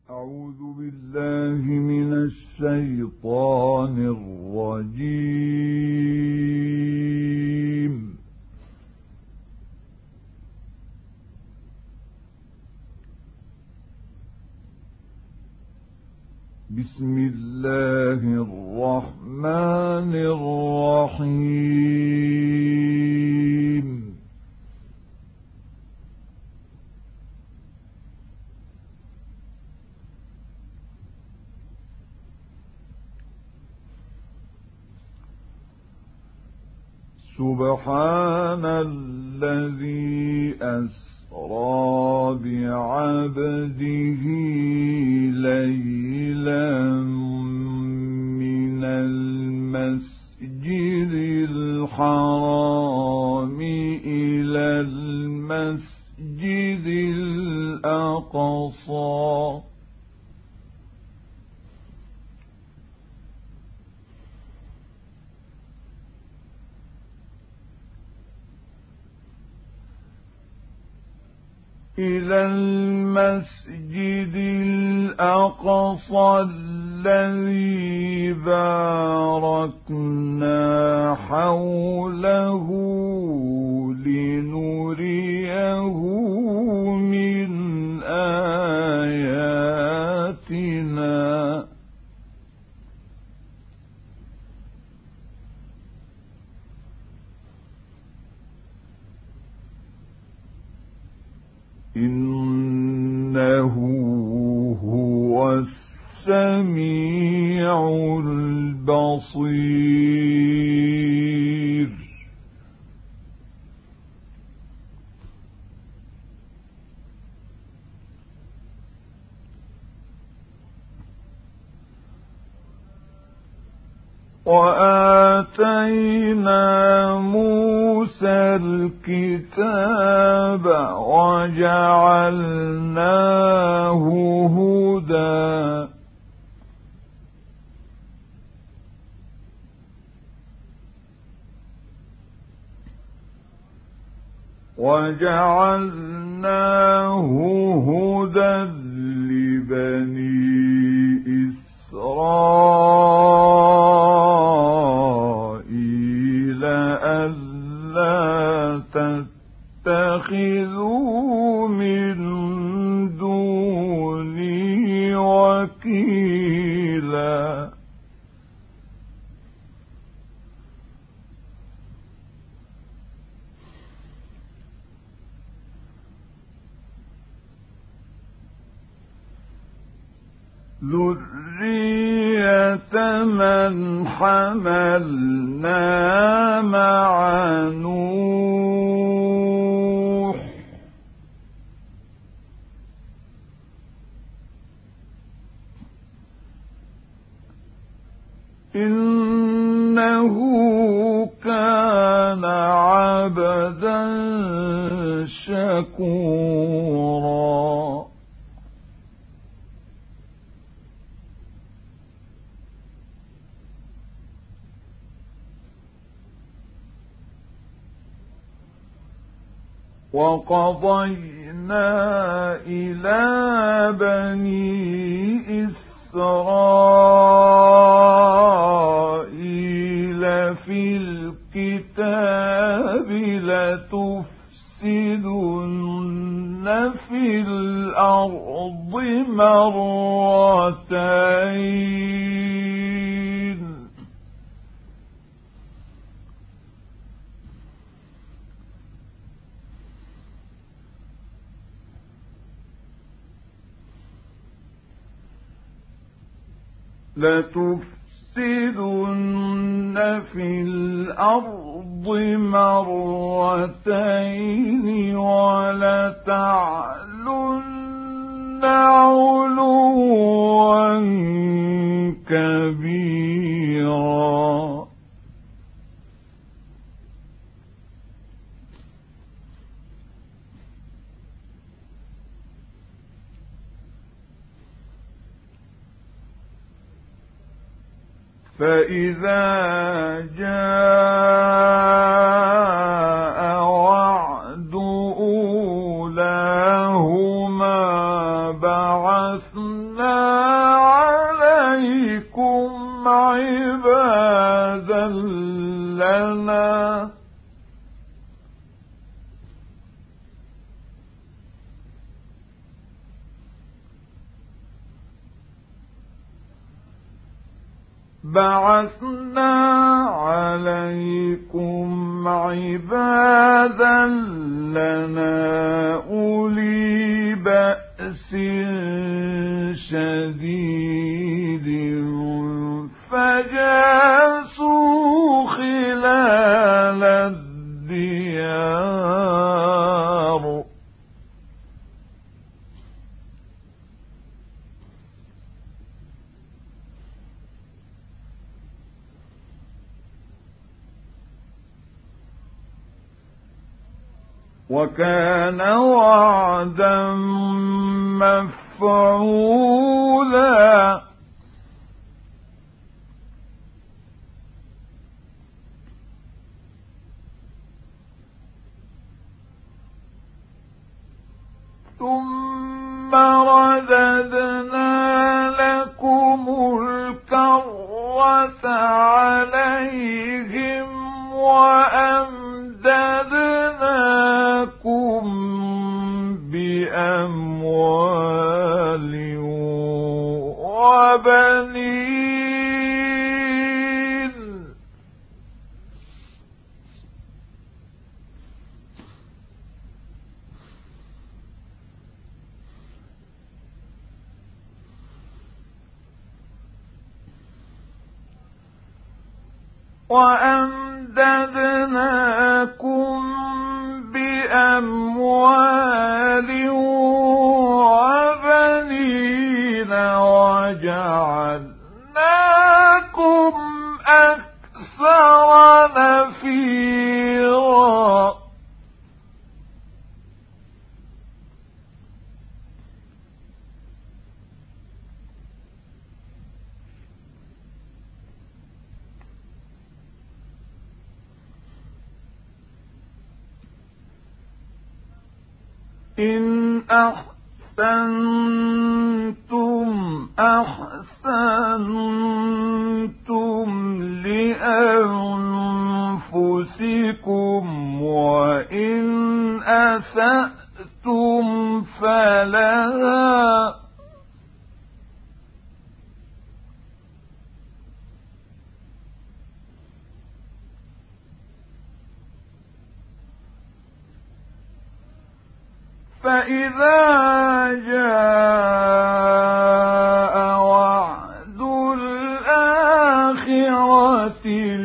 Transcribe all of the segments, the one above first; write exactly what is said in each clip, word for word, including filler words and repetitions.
أعوذ بالله من الشيطان الرجيم. بسم الله الرحمن الرحيم. سبحان الذي أسرى بعبده ليلا من المسجد الحرام إلى المسجد الأقصى إلى المسجد الأقصى الذي باركنا حوله لنريه من آياتنا إنه هو السميع البصير. وآتينا موسى الكتاب وجعلناه هدى وجعلناه هدى لبني إسرائيل ألا تتخذوا من دوني وكيلا. ذرية من حملنا مع نوح إنه كان عبدا شكورا. وقضينا إلى بني إسرائيل في الكتاب لتفسدن في الأرض مرتين لتفسدن في الأرض مرتين ولتعلن علوا كبيرا. فإذا جاء وعد أولاهما بعثنا عليكم عبادا لنا بعثنا عليكم عبادا لنا أولي بأس شديد فجاسوا خلال الديار وكان وعدا مفعولا ثم رددنا لكم الكرة عليهم وأمددناكم بأموال وبنين وأمددناكم بأموال وبنين وجعلناكم أكثر نفيرا إن أحسنتم أحسنتم لأنفسكم وإن أسأتم فلها فإذا جاء وعد الآخرة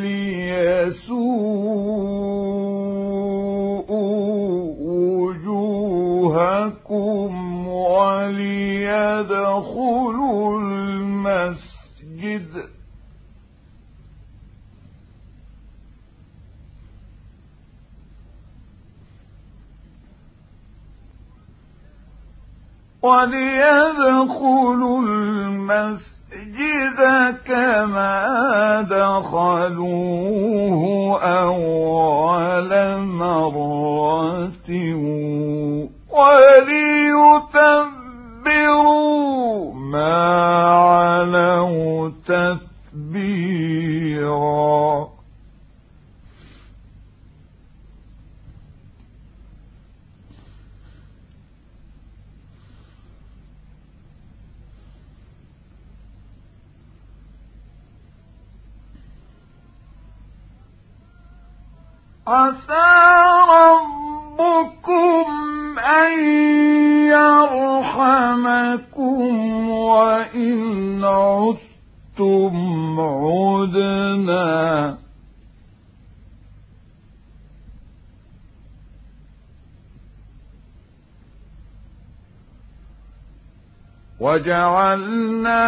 ليسوءوا وجوهكم وليدخلوا المسجد وليدخلوا المسجد كما دخلوه أول مرة وليتبروا ما علوا تتبيرا عسى ربكم أن يرحمكم وإن عدتم عدنا وجعلنا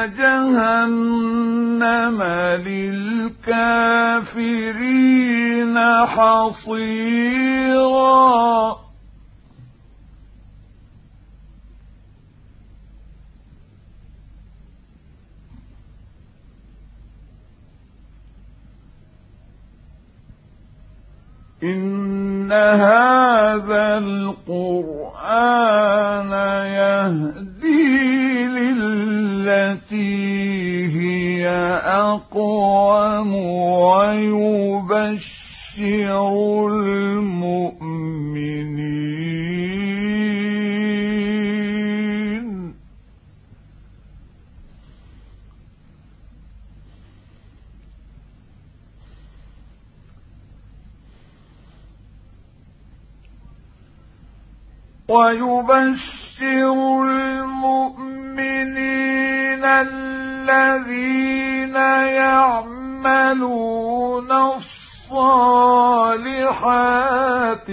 جهنم للكافرين حصيرا إن هذا القرآن يهدي للتقوى بالتي هي أقوم ويبشر المؤمنين ويبشر المؤمنين الذين يعملون الصالحات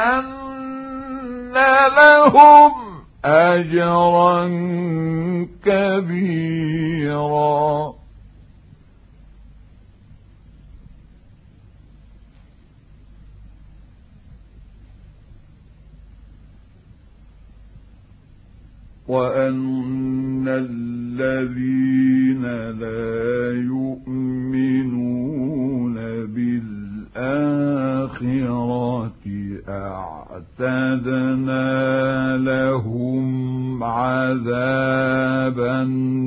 أن لهم أجرا كبيرا وأن الذين لا يؤمنون بالآخرة أعتدنا لهم عذابا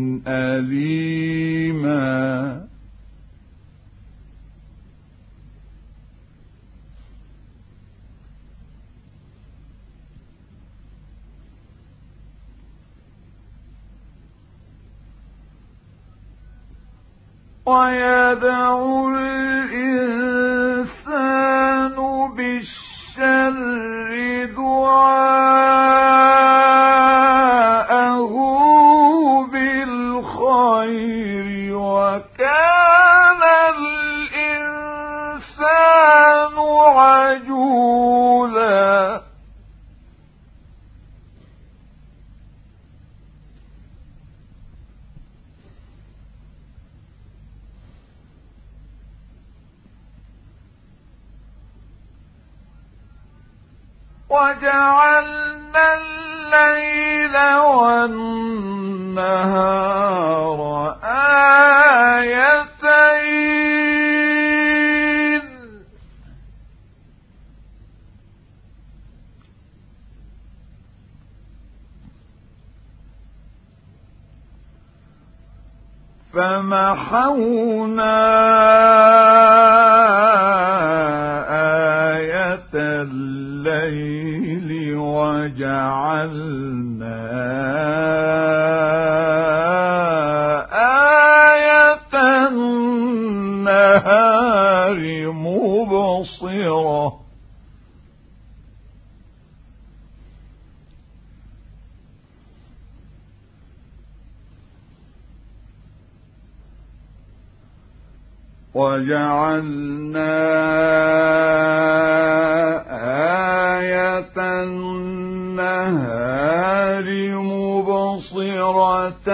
أليما ويدعو الإنسان بالشر دعاءه بالخير وكان الإنسان عجولا وجعلنا الليل والنهار آيتين فمحونا آية الليل وجعلنا آية النهار مبصرة وجعلنا آية النهار مبصرة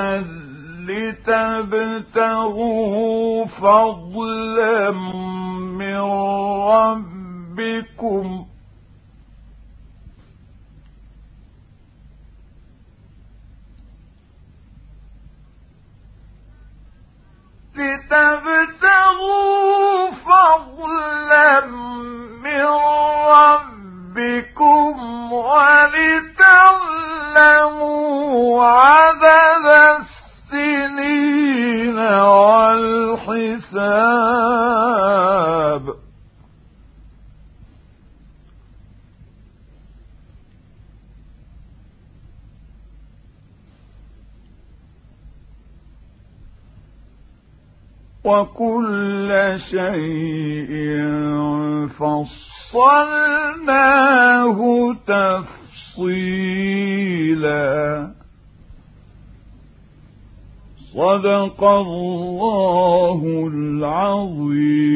لتبتغوا فضلا من ربكم لتبتغوا فضلا من ربكم ولتعلموا عدد السنين والحساب وكل شيء فصلناه تفصيلا صدق الله العظيم.